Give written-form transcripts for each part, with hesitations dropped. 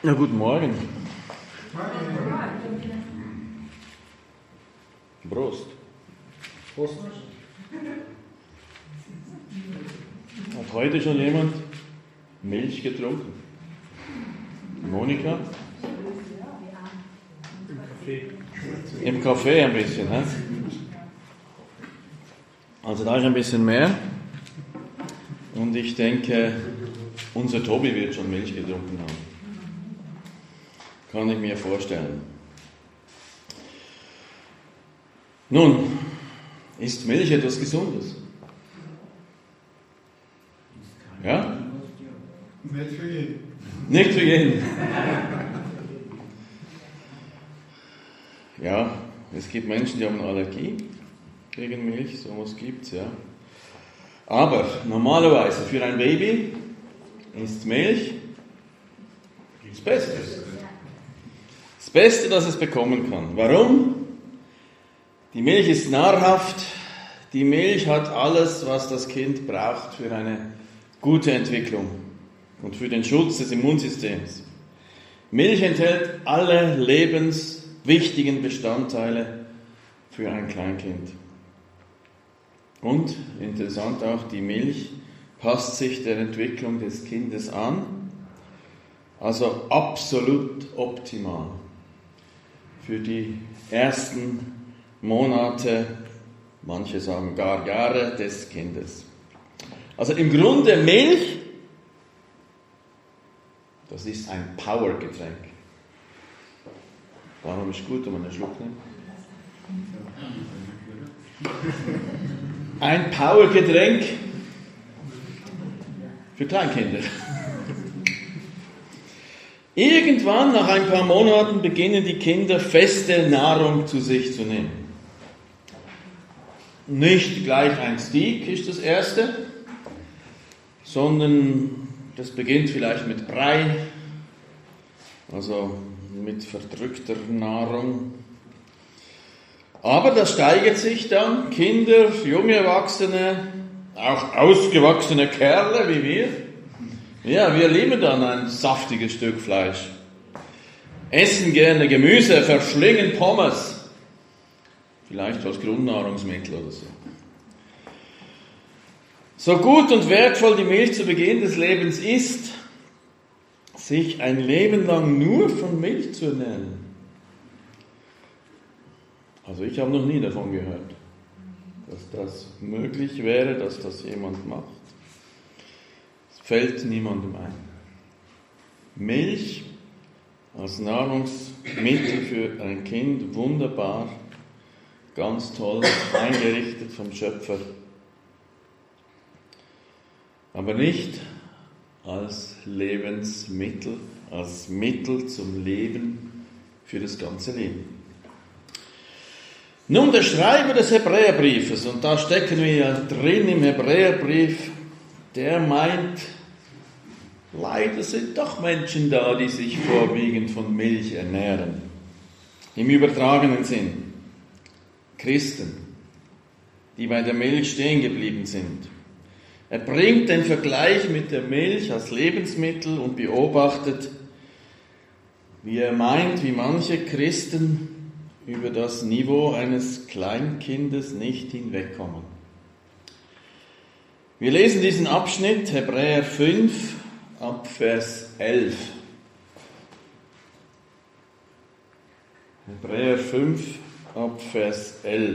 Ja, guten Morgen. Prost. Prost. Hat heute schon jemand Milch getrunken? Monika? Im Café ein bisschen, ne? Also da ist ein bisschen mehr. Und ich denke, unser Tobi wird schon Milch getrunken haben. Kann ich mir vorstellen. Nun, ist Milch etwas Gesundes? Ja? Nicht für jeden. Nicht für jeden. Ja, es gibt Menschen, die haben eine Allergie gegen Milch, sowas gibt es, ja. Aber normalerweise für ein Baby ist Milch das Beste. Das Beste, das es bekommen kann. Warum? Die Milch ist nahrhaft. Die Milch hat alles, was das Kind braucht für eine gute Entwicklung und für den Schutz des Immunsystems. Milch enthält alle lebenswichtigen Bestandteile für ein Kleinkind. Und interessant auch, die Milch passt sich der Entwicklung des Kindes an. Also absolut optimal für die ersten Monate, manche sagen gar Jahre des Kindes. Also im Grunde Milch, das ist ein Powergetränk. Darum ist es gut, wenn man einen Schluck nimmt. Ein Powergetränk für Kleinkinder. Irgendwann, nach ein paar Monaten, beginnen die Kinder feste Nahrung zu sich zu nehmen. Nicht gleich ein Steak ist das erste, sondern das beginnt vielleicht mit Brei, also mit verdrückter Nahrung. Aber das steigert sich dann. Kinder, junge Erwachsene, auch ausgewachsene Kerle wie wir. Ja, wir lieben dann ein saftiges Stück Fleisch. Essen gerne Gemüse, verschlingen Pommes. Vielleicht als Grundnahrungsmittel oder so. So gut und wertvoll die Milch zu Beginn des Lebens ist, sich ein Leben lang nur von Milch zu ernähren. Also ich habe noch nie davon gehört, dass das möglich wäre, dass das jemand macht. Es fällt niemandem ein. Milch als Nahrungsmittel für ein Kind, wunderbar, ganz toll, eingerichtet vom Schöpfer. Aber nicht als Lebensmittel, als Mittel zum Leben für das ganze Leben. Nun, der Schreiber des Hebräerbriefes, und da stecken wir ja drin im Hebräerbrief, der meint, leider sind doch Menschen da, die sich vorwiegend von Milch ernähren. Im übertragenen Sinn. Christen, die bei der Milch stehen geblieben sind. Er bringt den Vergleich mit der Milch als Lebensmittel und beobachtet, wie er meint, wie manche Christen über das Niveau eines Kleinkindes nicht hinwegkommen. Wir lesen diesen Abschnitt, Hebräer 5, ab Vers 11. Hebräer 5, ab Vers 11.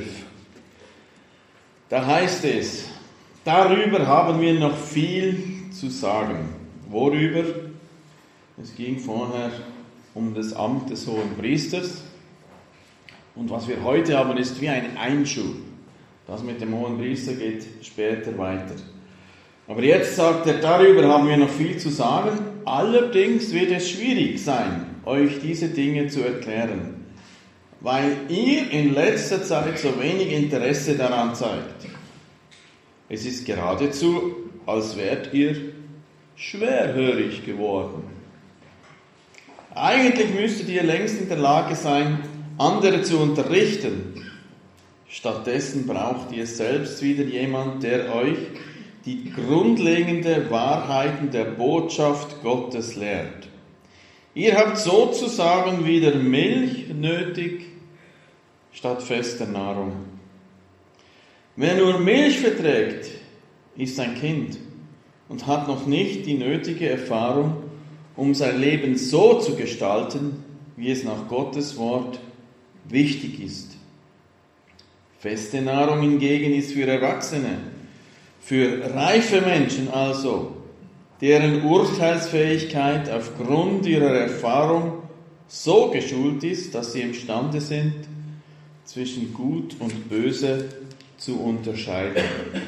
Da heißt es, darüber haben wir noch viel zu sagen. Worüber? Es ging vorher um das Amt des Hohen Priesters. Und was wir heute haben, ist wie ein Einschub. Das mit dem Hohen Priester geht später weiter. Aber jetzt sagt er, darüber haben wir noch viel zu sagen. Allerdings wird es schwierig sein, euch diese Dinge zu erklären, weil ihr in letzter Zeit so wenig Interesse daran zeigt. Es ist geradezu, als wärt ihr schwerhörig geworden. Eigentlich müsstet ihr längst in der Lage sein, andere zu unterrichten. Stattdessen braucht ihr selbst wieder jemand, der euch die grundlegenden Wahrheiten der Botschaft Gottes lehrt. Ihr habt sozusagen wieder Milch nötig statt fester Nahrung. Wer nur Milch verträgt, ist ein Kind und hat noch nicht die nötige Erfahrung, um sein Leben so zu gestalten, wie es nach Gottes Wort wichtig ist. Feste Nahrung hingegen ist für Erwachsene, für reife Menschen also, deren Urteilsfähigkeit aufgrund ihrer Erfahrung so geschult ist, dass sie imstande sind, zwischen Gut und Böse zu unterscheiden.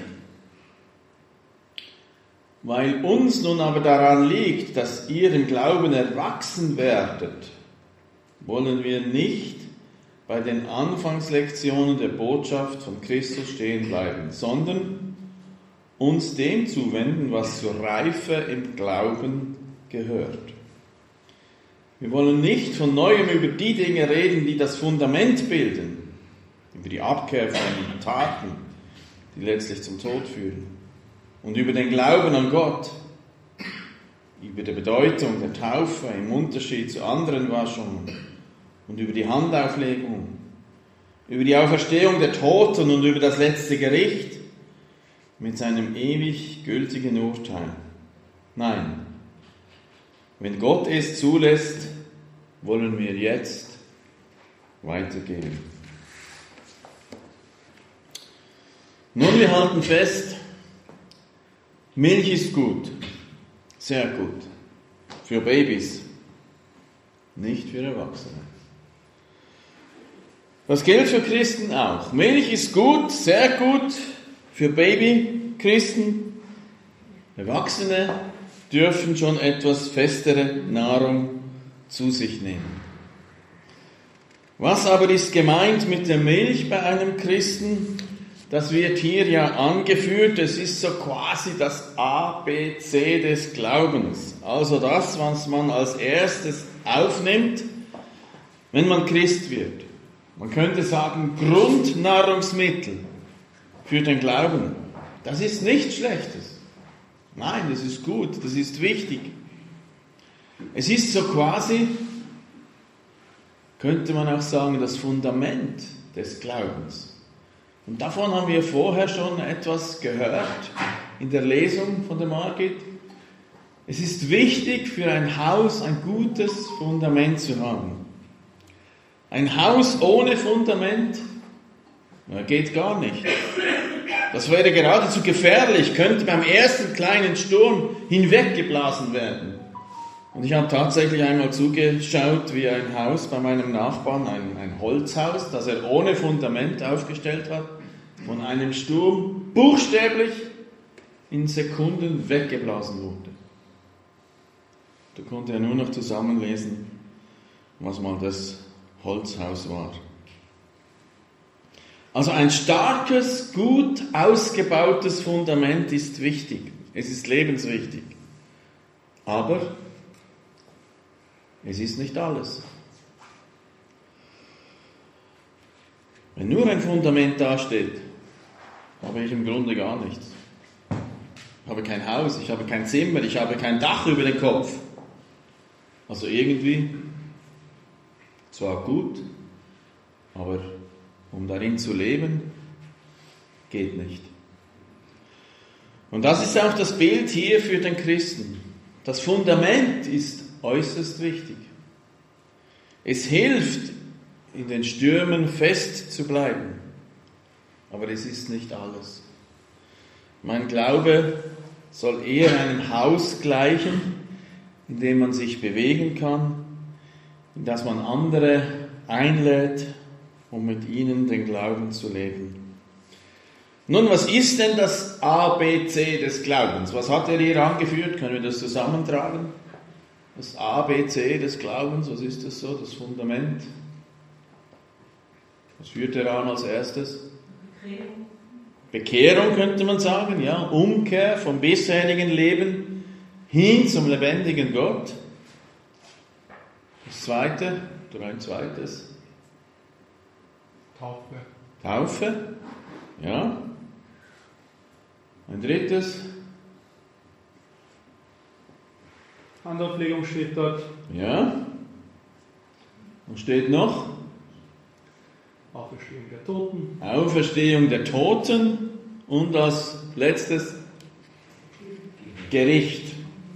Weil uns nun aber daran liegt, dass ihr im Glauben erwachsen werdet, wollen wir nicht bei den Anfangslektionen der Botschaft von Christus stehen bleiben, sondern uns dem zuwenden, was zur Reife im Glauben gehört. Wir wollen nicht von Neuem über die Dinge reden, die das Fundament bilden, über die Abkehr von Taten, die letztlich zum Tod führen, und über den Glauben an Gott, über die Bedeutung der Taufe im Unterschied zu anderen Waschungen und über die Handauflegung, über die Auferstehung der Toten und über das letzte Gericht mit seinem ewig gültigen Urteil. Nein, wenn Gott es zulässt, wollen wir jetzt weitergehen. Nun, wir halten fest, Milch ist gut, sehr gut, für Babys, nicht für Erwachsene. Das gilt für Christen auch. Milch ist gut, sehr gut für Babychristen. Erwachsene dürfen schon etwas festere Nahrung zu sich nehmen. Was aber ist gemeint mit der Milch bei einem Christen? Das wird hier ja angeführt, es ist so quasi das ABC des Glaubens. Also das, was man als erstes aufnimmt, wenn man Christ wird. Man könnte sagen, Grundnahrungsmittel für den Glauben. Das ist nichts Schlechtes. Nein, das ist gut, das ist wichtig. Es ist so quasi, könnte man auch sagen, das Fundament des Glaubens. Und davon haben wir vorher schon etwas gehört in der Lesung von der Margit. Es ist wichtig für ein Haus ein gutes Fundament zu haben. Ein Haus ohne Fundament geht gar nicht. Das wäre geradezu gefährlich, könnte beim ersten kleinen Sturm hinweggeblasen werden. Und ich habe tatsächlich einmal zugeschaut, wie ein Haus bei meinem Nachbarn, ein Holzhaus, das er ohne Fundament aufgestellt hat, von einem Sturm buchstäblich in Sekunden weggeblasen wurde. Da konnte er nur noch zusammenlesen, was mal das Holzhaus war. Also ein starkes, gut ausgebautes Fundament ist wichtig. Es ist lebenswichtig. Aber es ist nicht alles. Wenn nur ein Fundament dasteht, habe ich im Grunde gar nichts. Ich habe kein Haus, ich habe kein Zimmer, ich habe kein Dach über den Kopf. Also irgendwie zwar gut, aber um darin zu leben, geht nicht. Und das ist auch das Bild hier für den Christen. Das Fundament ist äußerst wichtig. Es hilft, in den Stürmen fest zu bleiben. Aber es ist nicht alles. Mein Glaube soll eher einem Haus gleichen, in dem man sich bewegen kann, in das man andere einlädt, um mit ihnen den Glauben zu leben. Nun, was ist denn das ABC des Glaubens? Was hat er hier angeführt? Können wir das zusammentragen? Das ABC des Glaubens, was ist das so? Das Fundament? Was führt er an als erstes? Bekehrung könnte man sagen, ja. Umkehr vom bisherigen Leben hin zum lebendigen Gott. Das zweite, oder ein zweites? Taufe. Taufe, ja. Ein drittes? Handauflegung steht dort. Ja. Was steht noch? Auferstehung der Toten. Auferstehung der Toten und als letztes Gericht.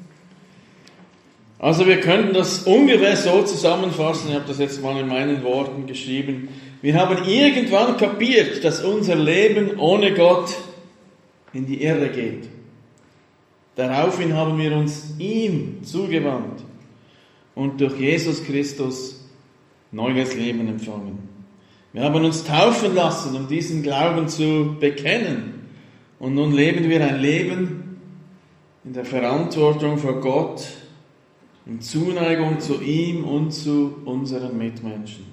Also wir könnten das ungefähr so zusammenfassen, ich habe das jetzt mal in meinen Worten geschrieben. Wir haben irgendwann kapiert, dass unser Leben ohne Gott in die Irre geht. Daraufhin haben wir uns ihm zugewandt und durch Jesus Christus neues Leben empfangen. Wir haben uns taufen lassen, um diesen Glauben zu bekennen. Und nun leben wir ein Leben in der Verantwortung vor Gott, in Zuneigung zu ihm und zu unseren Mitmenschen.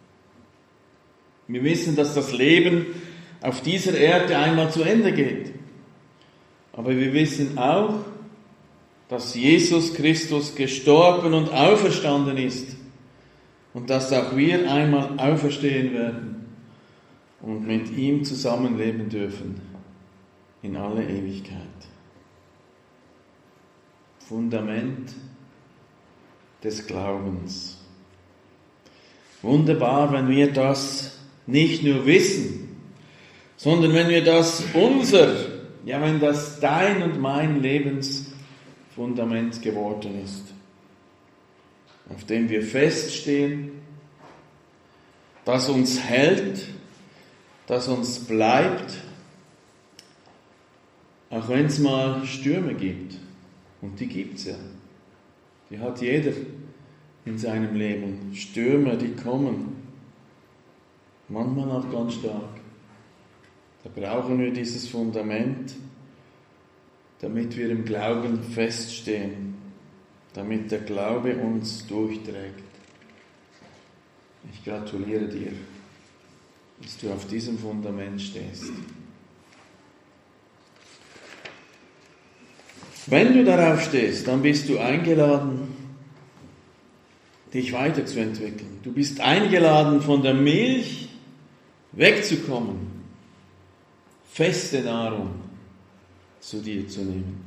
Wir wissen, dass das Leben auf dieser Erde einmal zu Ende geht. Aber wir wissen auch, dass Jesus Christus gestorben und auferstanden ist und dass auch wir einmal auferstehen werden und mit ihm zusammenleben dürfen in alle Ewigkeit. Fundament des Glaubens. Wunderbar, wenn wir das nicht nur wissen, sondern wenn wir das wenn das dein und mein Lebensfundament geworden ist, auf dem wir feststehen, das uns hält, das uns bleibt, auch wenn es mal Stürme gibt. Und die gibt es ja. Die hat jeder in seinem Leben. Stürme, die kommen. Manchmal auch ganz stark. Da brauchen wir dieses Fundament, damit wir im Glauben feststehen, damit der Glaube uns durchträgt. Ich gratuliere dir, dass du auf diesem Fundament stehst. Wenn du darauf stehst, dann bist du eingeladen, dich weiterzuentwickeln. Du bist eingeladen, von der Milch wegzukommen, feste Nahrung zu dir zu nehmen.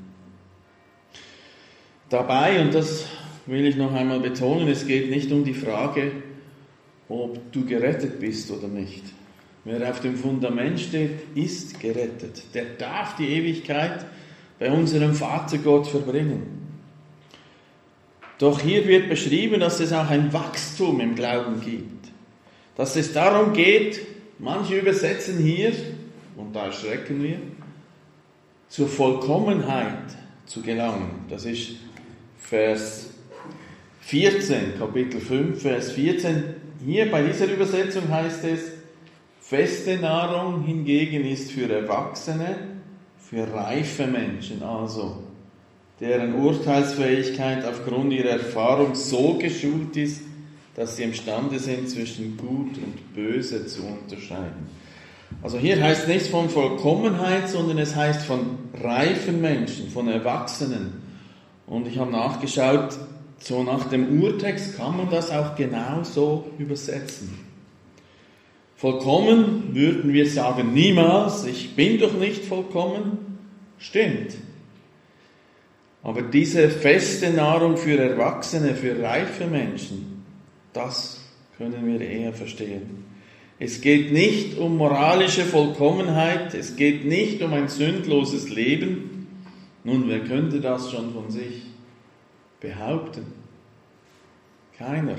Dabei, und das will ich noch einmal betonen, es geht nicht um die Frage, ob du gerettet bist oder nicht. Wer auf dem Fundament steht, ist gerettet. Der darf die Ewigkeit bei unserem Vater Gott verbringen. Doch hier wird beschrieben, dass es auch ein Wachstum im Glauben gibt. Dass es darum geht, manche übersetzen hier, und da erschrecken wir, zur Vollkommenheit zu gelangen. Das ist Vers 14, Kapitel 5, Vers 14. Hier bei dieser Übersetzung heißt es, feste Nahrung hingegen ist für Erwachsene, für reife Menschen, also deren Urteilsfähigkeit aufgrund ihrer Erfahrung so geschult ist, dass sie imstande sind, zwischen Gut und Böse zu unterscheiden. Also hier heißt nichts von Vollkommenheit, sondern es heißt von reifen Menschen, von Erwachsenen. Und ich habe nachgeschaut, so nach dem Urtext kann man das auch genau so übersetzen. Vollkommen würden wir sagen, niemals, ich bin doch nicht vollkommen. Stimmt. Aber diese feste Nahrung für Erwachsene, für reife Menschen, das können wir eher verstehen. Es geht nicht um moralische Vollkommenheit, es geht nicht um ein sündloses Leben. Nun, wer könnte das schon von sich behaupten? Keiner.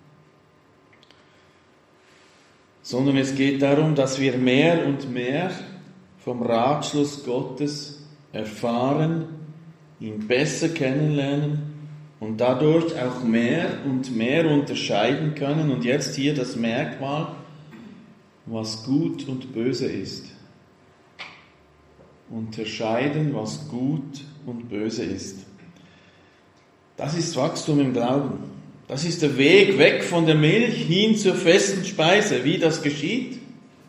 Sondern es geht darum, dass wir mehr und mehr vom Ratschluss Gottes erfahren, ihn besser kennenlernen und dadurch auch mehr und mehr unterscheiden können. Und jetzt hier das Merkmal, was gut und böse ist. Unterscheiden, was gut und böse ist. Das ist Wachstum im Glauben. Das ist der Weg weg von der Milch hin zur festen Speise. Wie das geschieht?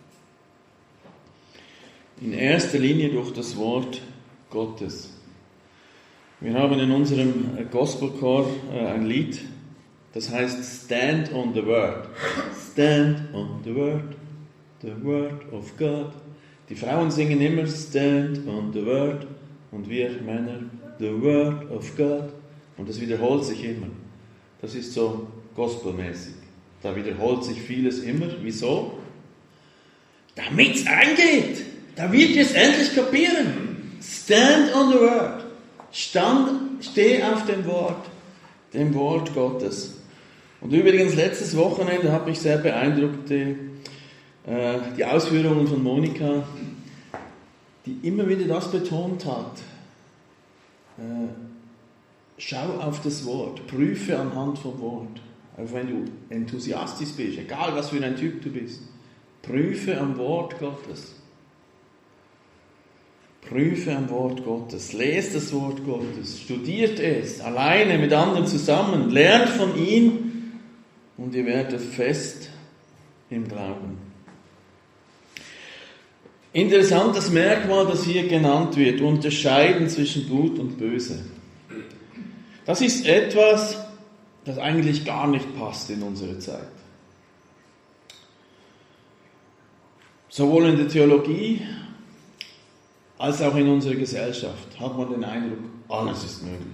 In erster Linie durch das Wort Gottes. Wir haben in unserem Gospelchor ein Lied, das heißt Stand on the Word. Stand on the Word of God. Die Frauen singen immer Stand on the Word und wir Männer the Word of God. Und das wiederholt sich immer. Das ist so gospelmäßig. Da wiederholt sich vieles immer. Wieso? Damit es eingeht. Da wird es endlich kapieren. Stand on the word. Steh auf dem Wort Gottes. Und übrigens, letztes Wochenende hat mich sehr beeindruckt, die Ausführungen von Monika, die immer wieder das betont hat. Schau auf das Wort, prüfe anhand vom Wort. Auch wenn du enthusiastisch bist, egal was für ein Typ du bist, prüfe am Wort Gottes. Prüfe am Wort Gottes, lest das Wort Gottes, studiert es, alleine mit anderen zusammen, lernt von ihm und ihr werdet fest im Glauben. Interessantes Merkmal, das hier genannt wird, unterscheiden zwischen Gut und Böse. Das ist etwas, das eigentlich gar nicht passt in unsere Zeit. Sowohl in der Theologie als auch in unserer Gesellschaft hat man den Eindruck, alles ist möglich.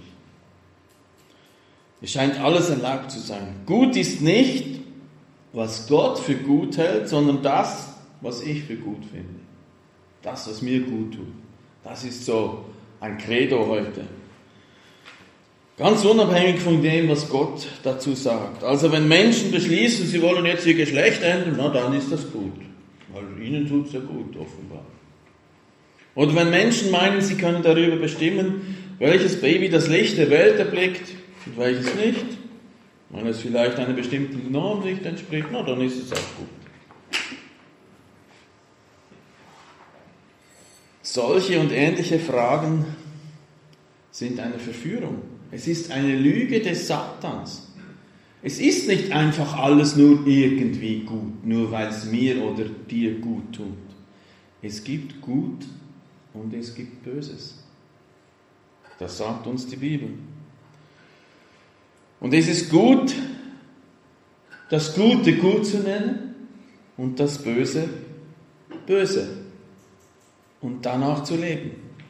Es scheint alles erlaubt zu sein. Gut ist nicht, was Gott für gut hält, sondern das, was ich für gut finde. Das, was mir gut tut. Das ist so ein Credo heute. Ganz unabhängig von dem, was Gott dazu sagt. Also wenn Menschen beschließen, sie wollen jetzt ihr Geschlecht ändern, na dann ist das gut. Weil ihnen tut es ja gut, offenbar. Oder wenn Menschen meinen, sie können darüber bestimmen, welches Baby das Licht der Welt erblickt und welches nicht, wenn es vielleicht einer bestimmten Norm nicht entspricht, na dann ist es auch gut. Solche und ähnliche Fragen sind eine Verführung. Es ist eine Lüge des Satans. Es ist nicht einfach alles nur irgendwie gut, nur weil es mir oder dir gut tut. Es gibt Gut und es gibt Böses. Das sagt uns die Bibel. Und es ist gut, das Gute gut zu nennen und das Böse böse. Und danach zu leben.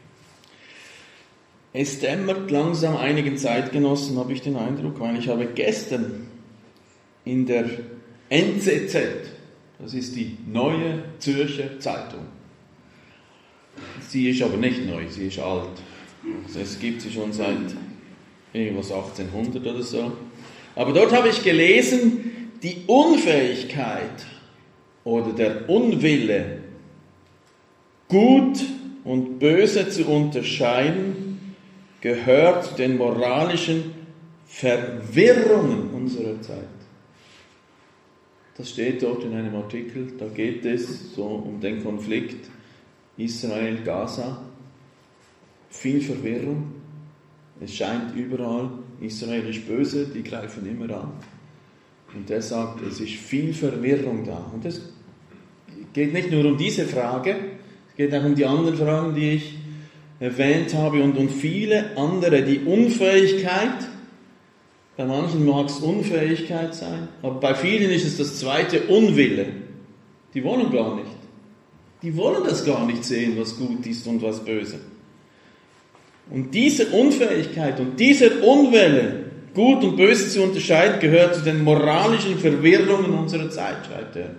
Es dämmert langsam einigen Zeitgenossen, habe ich den Eindruck, weil ich habe gestern in der NZZ, das ist die Neue Zürcher Zeitung, sie ist aber nicht neu, sie ist alt. Also es gibt sie schon seit irgendwas 1800 oder so. Aber dort habe ich gelesen, die Unfähigkeit oder der Unwille, Gut und Böse zu unterscheiden, gehört zu den moralischen Verwirrungen unserer Zeit. Das steht dort in einem Artikel, da geht es so um den Konflikt Israel-Gaza. Viel Verwirrung, es scheint überall, Israel ist böse, die greifen immer an. Und er sagt, es ist viel Verwirrung da. Und es geht nicht nur um diese Frage, es geht auch um die anderen Fragen, die ich erwähnt habe und viele andere. Die Unfähigkeit, bei manchen mag es Unfähigkeit sein, aber bei vielen ist es das zweite, Unwille. Die wollen gar nicht. Die wollen das gar nicht sehen, was gut ist und was böse. Und diese Unfähigkeit und dieser Unwille, Gut und Böse zu unterscheiden, gehört zu den moralischen Verwirrungen unserer Zeit, schreibt er.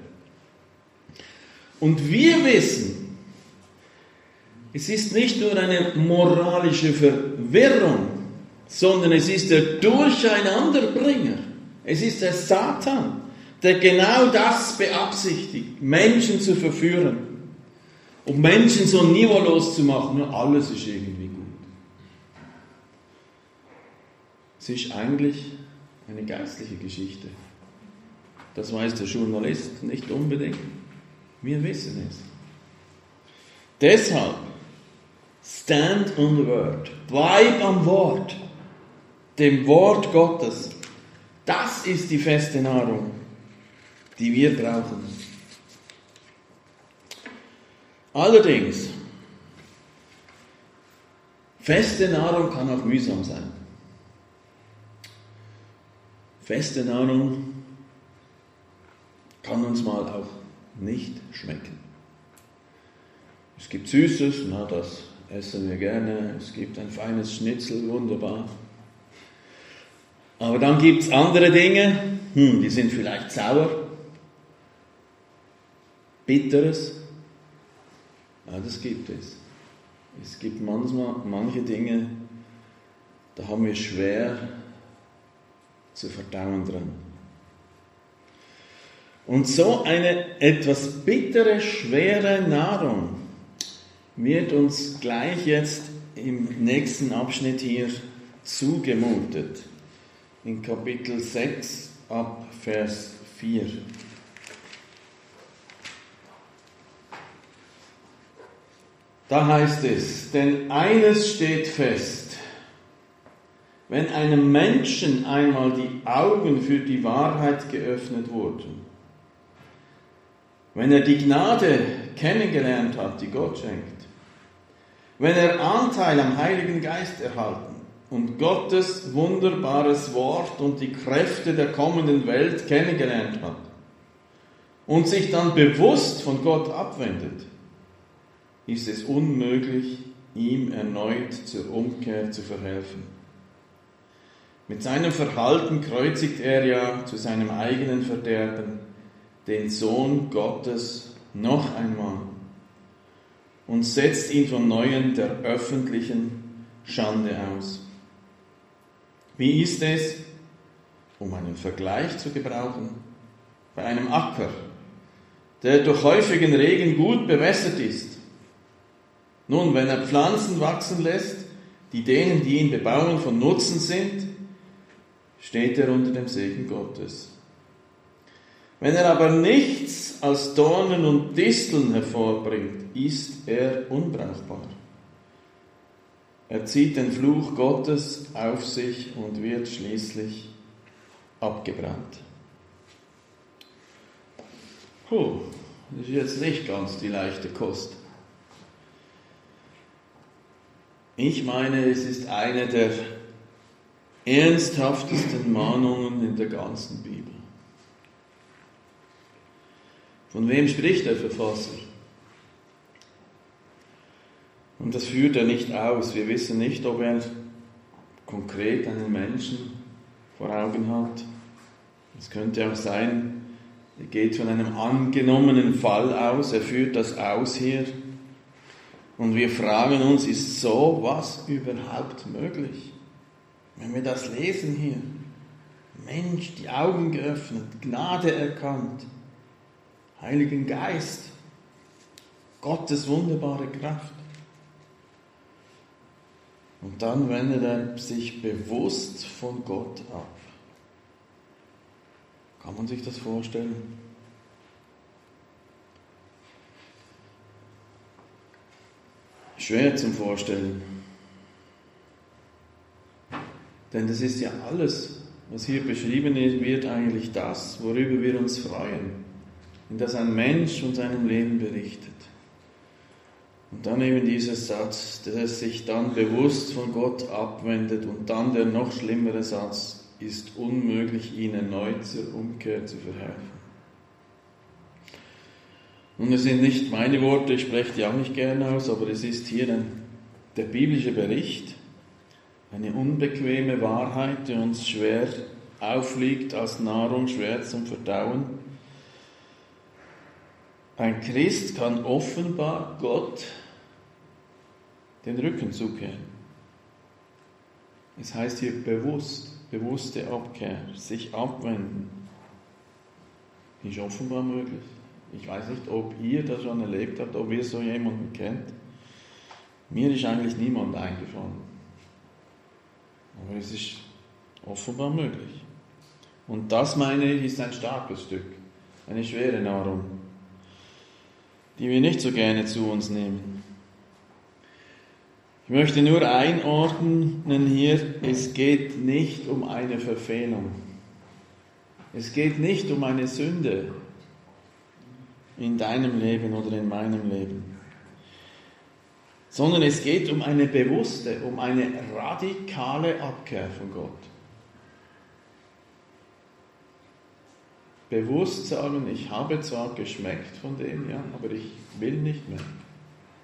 Und wir wissen, es ist nicht nur eine moralische Verwirrung, sondern es ist der Durcheinanderbringer. Es ist der Satan, der genau das beabsichtigt, Menschen zu verführen, um Menschen so niveaulos zu machen. Ja, alles ist irgendwie gut. Es ist eigentlich eine geistliche Geschichte. Das weiß der Journalist nicht unbedingt. Wir wissen es. Deshalb, stand on the word. Bleib am Wort. Dem Wort Gottes. Das ist die feste Nahrung, die wir brauchen. Allerdings, feste Nahrung kann auch mühsam sein. Feste Nahrung kann uns mal auch nicht schmecken. Es gibt Süßes, na, das essen wir gerne. Es gibt ein feines Schnitzel, wunderbar. Aber dann gibt es andere Dinge, die sind vielleicht sauer, Bitteres. Ja, das gibt es. Es gibt manche Dinge, da haben wir schwer zu verdauen dran. Und so eine etwas bittere, schwere Nahrung wird uns gleich jetzt im nächsten Abschnitt hier zugemutet. In Kapitel 6 ab Vers 4. Da heißt es, denn eines steht fest, wenn einem Menschen einmal die Augen für die Wahrheit geöffnet wurden, wenn er die Gnade kennengelernt hat, die Gott schenkt, wenn er Anteil am Heiligen Geist erhalten und Gottes wunderbares Wort und die Kräfte der kommenden Welt kennengelernt hat und sich dann bewusst von Gott abwendet, ist es unmöglich, ihm erneut zur Umkehr zu verhelfen. Mit seinem Verhalten kreuzigt er ja zu seinem eigenen Verderben den Sohn Gottes noch einmal und setzt ihn von Neuem der öffentlichen Schande aus. Wie ist es, um einen Vergleich zu gebrauchen, bei einem Acker, der durch häufigen Regen gut bewässert ist? Nun, wenn er Pflanzen wachsen lässt, die denen, die ihn bebauen, von Nutzen sind, steht er unter dem Segen Gottes. Wenn er aber nichts als Dornen und Disteln hervorbringt, ist er unbrauchbar. Er zieht den Fluch Gottes auf sich und wird schließlich abgebrannt. Das ist jetzt nicht ganz die leichte Kost. Ich meine, es ist eine der ernsthaftesten Mahnungen in der ganzen Bibel. Von wem spricht der Verfasser? Und das führt er nicht aus. Wir wissen nicht, ob er konkret einen Menschen vor Augen hat. Es könnte auch sein, er geht von einem angenommenen Fall aus, er führt das aus hier. Und wir fragen uns, ist so was überhaupt möglich? Wenn wir das lesen hier, Mensch, die Augen geöffnet, Gnade erkannt, Heiligen Geist, Gottes wunderbare Kraft. Und dann wendet er sich bewusst von Gott ab. Kann man sich das vorstellen? Schwer zum Vorstellen. Denn das ist ja alles, was hier beschrieben wird, eigentlich das, worüber wir uns freuen. Wenn das ein Mensch von seinem Leben berichtet. Und dann eben dieser Satz, der sich dann bewusst von Gott abwendet, und dann der noch schlimmere Satz, ist unmöglich, ihn erneut zur Umkehr zu verhelfen. Nun, es sind nicht meine Worte, ich spreche die auch nicht gerne aus, aber es ist hier der biblische Bericht, eine unbequeme Wahrheit, die uns schwer aufliegt als Nahrung, schwer zum Verdauen. Ein Christ kann offenbar Gott den Rücken zukehren. Es heißt hier bewusste Abkehr, sich abwenden. Ist offenbar möglich. Ich weiß nicht, ob ihr das schon erlebt habt, ob ihr so jemanden kennt. Mir ist eigentlich niemand eingefallen. Aber es ist offenbar möglich. Und das, meine ich, ist ein starkes Stück, eine schwere Nahrung, die wir nicht so gerne zu uns nehmen. Ich möchte nur einordnen hier, es geht nicht um eine Verfehlung. Es geht nicht um eine Sünde in deinem Leben oder in meinem Leben, sondern es geht um eine bewusste, um eine radikale Abkehr von Gott. Bewusst sagen, ich habe zwar geschmeckt von dem, ja, aber ich will nicht mehr.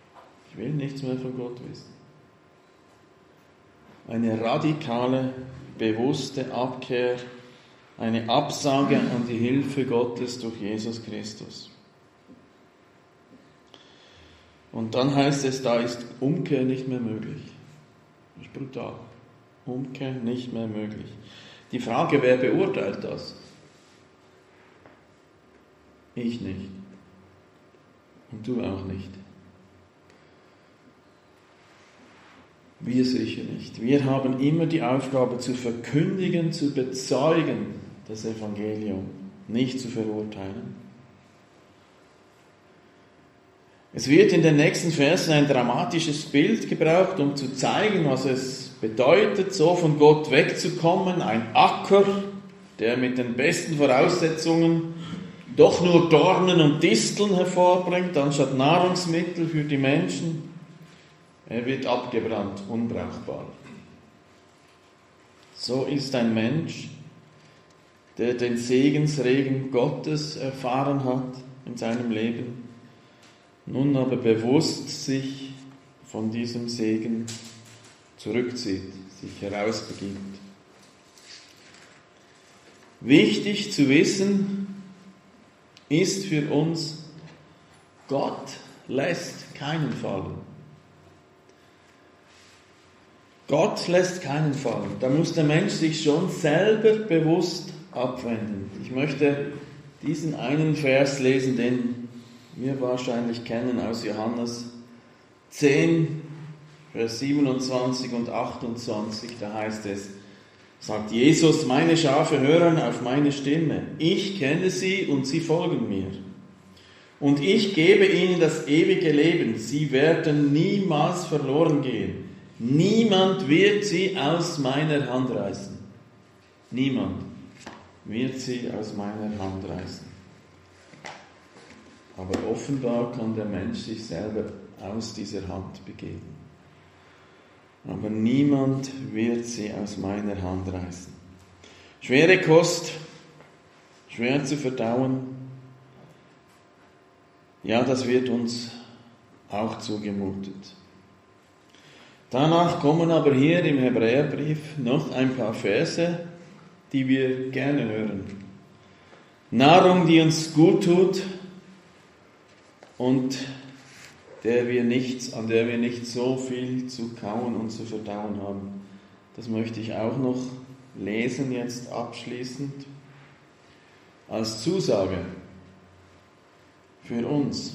Ich will nichts mehr von Gott wissen. Eine radikale bewusste Abkehr, eine Absage an die Hilfe Gottes durch Jesus Christus. Und dann heißt es, da ist Umkehr nicht mehr möglich. Das ist brutal. Umkehr nicht mehr möglich. Die Frage, wer beurteilt das? Ich nicht. Und du auch nicht. Wir sicher nicht. Wir haben immer die Aufgabe zu verkündigen, zu bezeugen, das Evangelium, nicht zu verurteilen. Es wird in den nächsten Versen ein dramatisches Bild gebraucht, um zu zeigen, was es bedeutet, so von Gott wegzukommen. Ein Acker, der mit den besten Voraussetzungen doch nur Dornen und Disteln hervorbringt, anstatt Nahrungsmittel für die Menschen. Er wird abgebrannt, unbrauchbar. So ist ein Mensch, der den Segensregen Gottes erfahren hat in seinem Leben, nun aber bewusst sich von diesem Segen zurückzieht, sich herausbegibt. Wichtig zu wissen ist für uns, Gott lässt keinen fallen. Gott lässt keinen fallen. Da muss der Mensch sich schon selber bewusst abwenden. Ich möchte diesen einen Vers lesen, den wir wahrscheinlich kennen aus Johannes 10, Vers 27 und 28. Da heißt es, sagt Jesus, meine Schafe hören auf meine Stimme. Ich kenne sie und sie folgen mir. Und ich gebe ihnen das ewige Leben. Sie werden niemals verloren gehen. Niemand wird sie aus meiner Hand reißen. Niemand wird sie aus meiner Hand reißen. Aber offenbar kann der Mensch sich selber aus dieser Hand begeben. Aber niemand wird sie aus meiner Hand reißen. Schwere Kost, schwer zu verdauen. Ja, das wird uns auch zugemutet. Danach kommen aber hier im Hebräerbrief noch ein paar Verse, die wir gerne hören. Nahrung, die uns gut tut und an der wir nicht so viel zu kauen und zu verdauen haben. Das möchte ich auch noch lesen, jetzt abschließend, als Zusage für uns.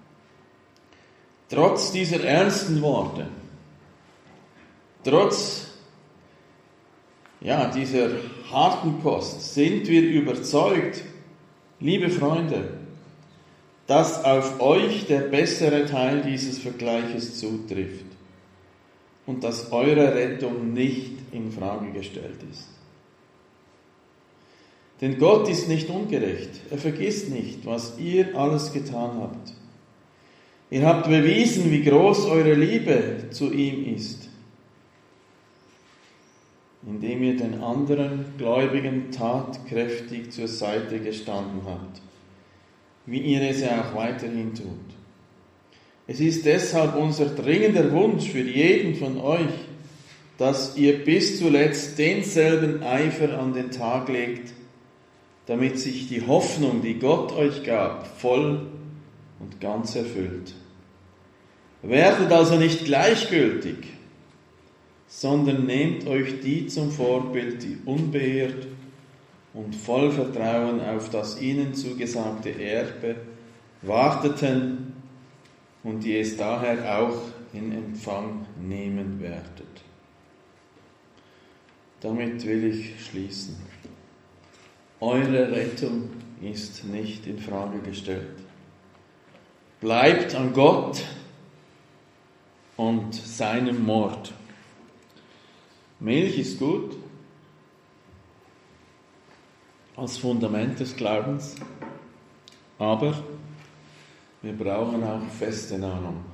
Trotz dieser ernsten Worte, trotz dieser harten Kost sind wir überzeugt, liebe Freunde, dass auf euch der bessere Teil dieses Vergleiches zutrifft und dass eure Rettung nicht in Frage gestellt ist. Denn Gott ist nicht ungerecht. Er vergisst nicht, was ihr alles getan habt. Ihr habt bewiesen, wie groß eure Liebe zu ihm ist, indem ihr den anderen Gläubigen tatkräftig zur Seite gestanden habt, wie ihr es ja auch weiterhin tut. Es ist deshalb unser dringender Wunsch für jeden von euch, dass ihr bis zuletzt denselben Eifer an den Tag legt, damit sich die Hoffnung, die Gott euch gab, voll und ganz erfüllt. Werdet also nicht gleichgültig, sondern nehmt euch die zum Vorbild, die unbeirrt und voll Vertrauen auf das ihnen zugesagte Erbe warteten und die es daher auch in Empfang nehmen werdet. Damit will ich schließen. Eure Rettung ist nicht in Frage gestellt. Bleibt an Gott und seinem Wort. Milch ist gut als Fundament des Glaubens, aber wir brauchen auch feste Nahrung.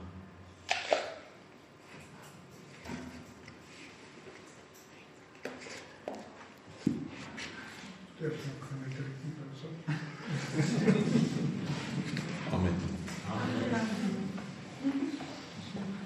Der kann keine dritten, also.